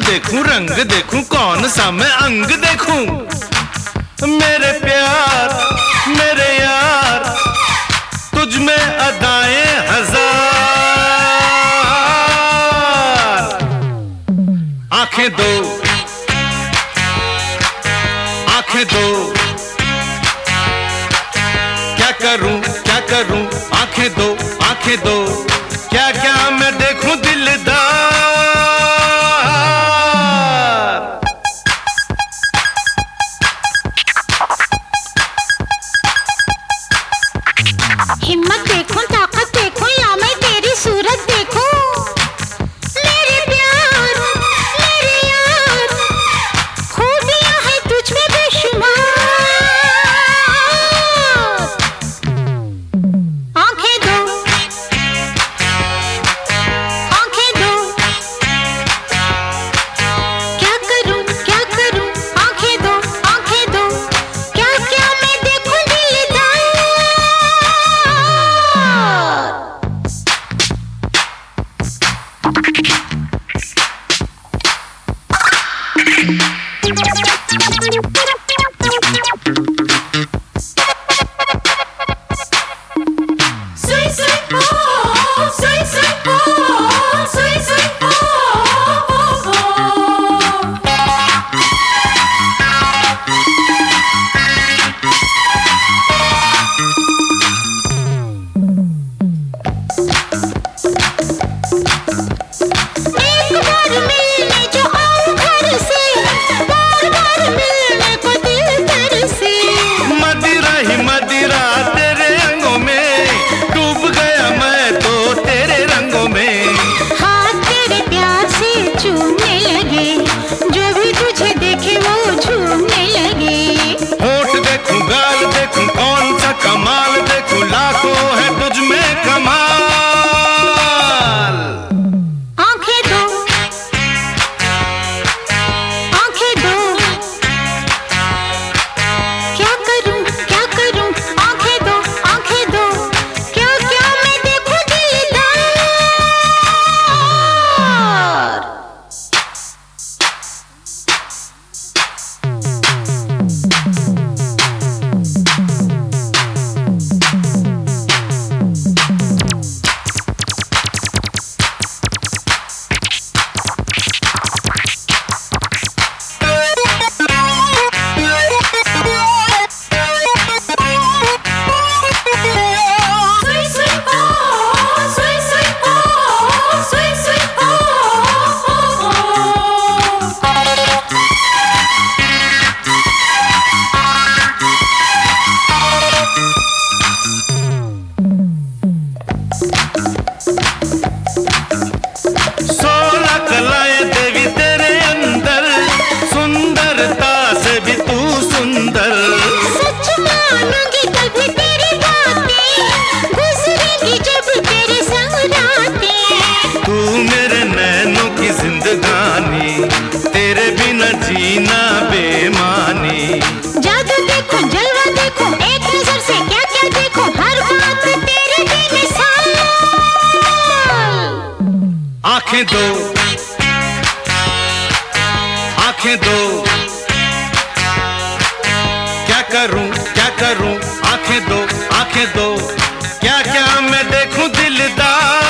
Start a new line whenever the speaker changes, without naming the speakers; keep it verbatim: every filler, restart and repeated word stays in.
देखूं रंग देखूं कौन सा मैं अंग देखूं। मेरे प्यार मेरे यार तुझ में अदाएं हजार। आंखें दो आंखें दो क्या करूं क्या करूं आंखें दो आंखें दो क्या क्या मैं देखूं दिलदार।
हिम्मत देखूं ताकत देखूं या मैं तेरी सूरत देखूं। मेरे प्यार मेरे यार खूबियां है तुझ में बेशुमार। आंखें दो आंखें दो क्या करूं क्या करूं आंखें दो आंखें दो क्या क्या मैं देखूं दिलदार। Sweet sweet oh, sweet sweet oh, sweet sweet oh, oh, oh. एक बार मिलने जो आओ घर से बार बार मिलने को दिल तरसे।
मदिरा ही मदिरा तेरे अंगों में डूब गया मैं तो तेरे रंगों में।
हाथ तेरे प्यार से चूमने लगे जो भी तुझे देखे वो झूमने लगे।
होठ देखूं गाल देखूं कौन सा कमाल देखूं लाखों है तुझ में कमाल।
आंखें दो आंखें दो क्या करूं क्या करूं आंखें दो आंखें दो क्या क्या मैं देखूं दिलदार। Sweet sweet oh, sweet sweet oh, sweet sweet oh, oh, oh.
सोलह कलाएं देवी तेरे अंदर सुंदरता से भी तू सुंदर।
सच मानूंगी कभी तेरी बातें गुजरेगी जब तेरे संग रातें।
तू मेरे नैनों की जिंदगानी तेरे बिना जीना बेमानी।
जादू देखो जलवा देखो एक नजर से क्या क्या देखो हर बात तेरे बेमिसाल।
आंखें दो आंखें दो क्या करूं क्या करूं आंखें दो आंखें दो क्या क्या मैं देखूं दिलदार।